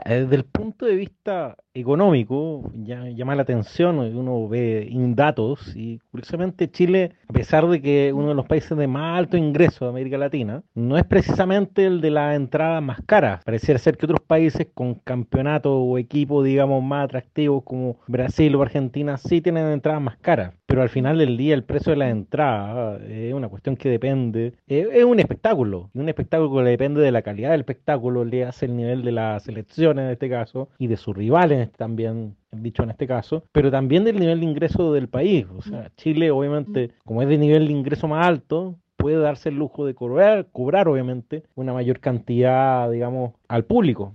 Desde el punto de vista económico, ya llama la atención, uno ve datos y curiosamente Chile, a pesar de que es uno de los países de más alto ingreso de América Latina, no es precisamente el de las entradas más caras. Pareciera ser que otros países con campeonatos o equipos, digamos, más atractivos como Brasil o Argentina sí tienen entradas más caras. Pero al final del día el precio de la entrada es una cuestión que depende, es un espectáculo que depende de la calidad del espectáculo, le hace el nivel de la selección en este caso y de sus rivales también, dicho en este caso, pero también del nivel de ingreso del país. O sea, Chile obviamente, como es de nivel de ingreso más alto, puede darse el lujo de cobrar obviamente una mayor cantidad, digamos, al público.